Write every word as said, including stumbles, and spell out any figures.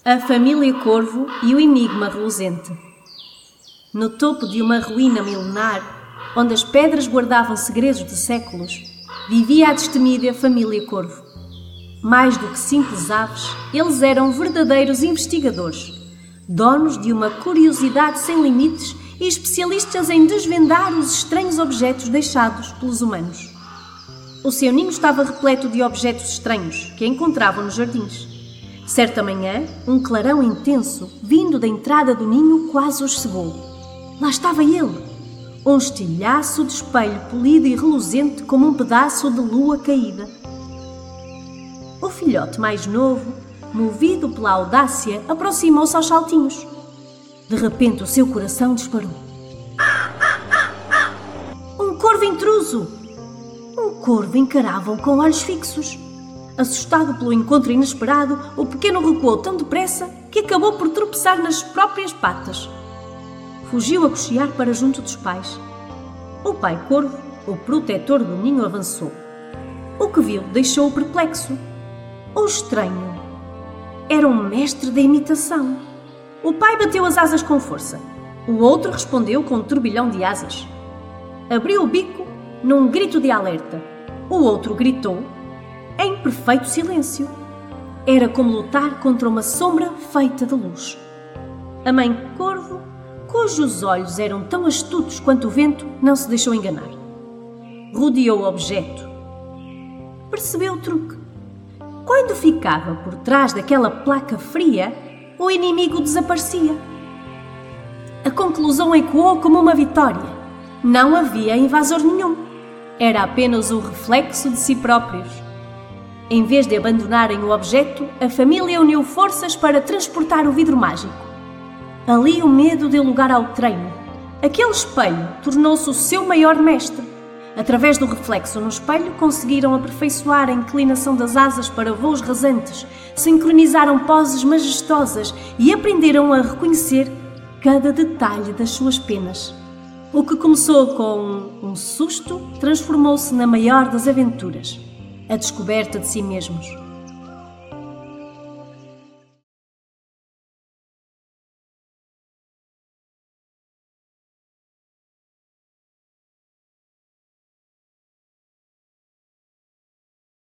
A família Corvo e o enigma reluzente. No topo de uma ruína milenar, onde as pedras guardavam segredos de séculos, vivia a destemida família Corvo. Mais do que simples aves, eles eram verdadeiros investigadores, donos de uma curiosidade sem limites e especialistas em desvendar os estranhos objetos deixados pelos humanos. O seu ninho estava repleto de objetos estranhos que encontravam nos jardins. Certa manhã, um clarão intenso, vindo da entrada do ninho, quase os cegou. Lá estava ele, um estilhaço de espelho polido e reluzente como um pedaço de lua caída. O filhote mais novo, movido pela audácia, aproximou-se aos saltinhos. De repente o seu coração disparou. Um corvo intruso! Um corvo encarava-o com olhos fixos. Assustado pelo encontro inesperado, o pequeno recuou tão depressa que acabou por tropeçar nas próprias patas. Fugiu a cochear para junto dos pais. O pai corvo, o protetor do ninho, avançou. O que viu deixou-o perplexo. O estranho era um mestre da imitação. O pai bateu as asas com força. O outro respondeu com um turbilhão de asas. Abriu o bico num grito de alerta. O outro gritou em perfeito silêncio. Era como lutar contra uma sombra feita de luz. A mãe Corvo, cujos olhos eram tão astutos quanto o vento, não se deixou enganar. Rodeou o objeto. Percebeu o truque. Quando ficava por trás daquela placa fria, o inimigo desaparecia. A conclusão ecoou como uma vitória. Não havia invasor nenhum. Era apenas o reflexo de si próprios. Em vez de abandonarem o objeto, a família uniu forças para transportar o vidro mágico. Ali o medo deu lugar ao treino. Aquele espelho tornou-se o seu maior mestre. Através do reflexo no espelho, conseguiram aperfeiçoar a inclinação das asas para voos rasantes, sincronizaram poses majestosas e aprenderam a reconhecer cada detalhe das suas penas. O que começou com um susto transformou-se na maior das aventuras. A descoberta de si mesmos.